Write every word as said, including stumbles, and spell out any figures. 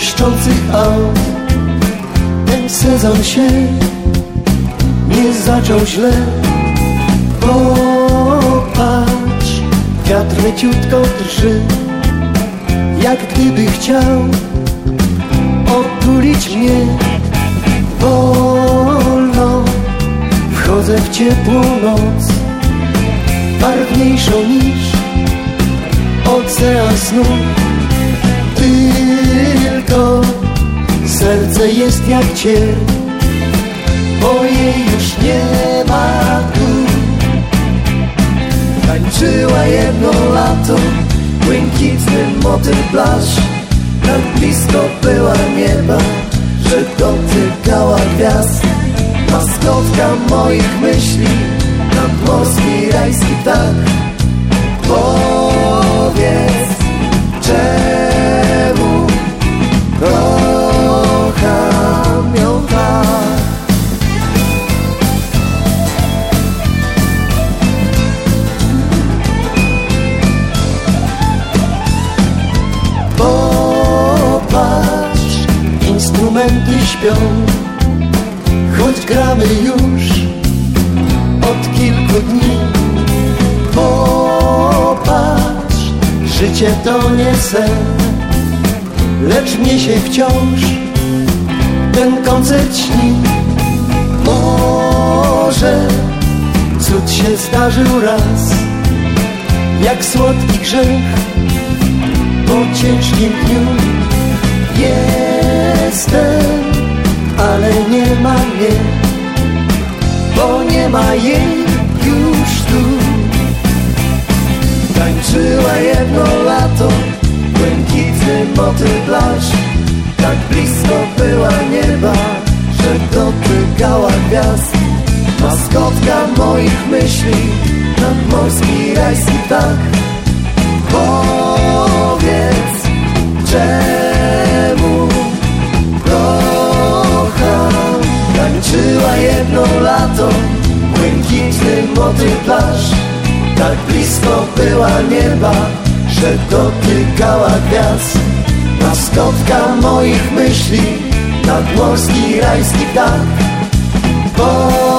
błyszczących aut. Ten sezon się nie zaczął źle. Popatrz, wiatr leciutko drży, jak gdyby chciał otulić mnie. Wolno wchodzę w ciepłą noc, barwniejszą niż ocean snu. Tylko serce jest jak cier, bo jej już nie ma tu. Tańczyła jedno lato, błękitny motyl plaż. Tak blisko była nieba, że dotykała gwiazd. Maskotka moich myśli, nadmorski rajski ptak. Powiedz, czemu kocham ją tak? Popatrz, instrumenty śpią, choć gramy już od kilku dni. Popatrz, życie to nie sen, lecz mnie się wciąż ten koncert śni. Może cud się zdarzył raz, jak słodki grzech po ciężkim dniu. Jestem, ale nie ma mnie, bo nie ma jej już tu. Tańczyła jedno lato, błękitny motyl plaż. Tak blisko była nieba, że dotykała gwiazd. Maskotka moich myśli, nadmorski rajski ptak. Powiedz, czemu kocham. Tańczyła jedno lato, błękitny motyl plaż. Tak blisko była nieba, że dotykała gwiazd. Maskotka moich myśli, nadmorski rajski ptak.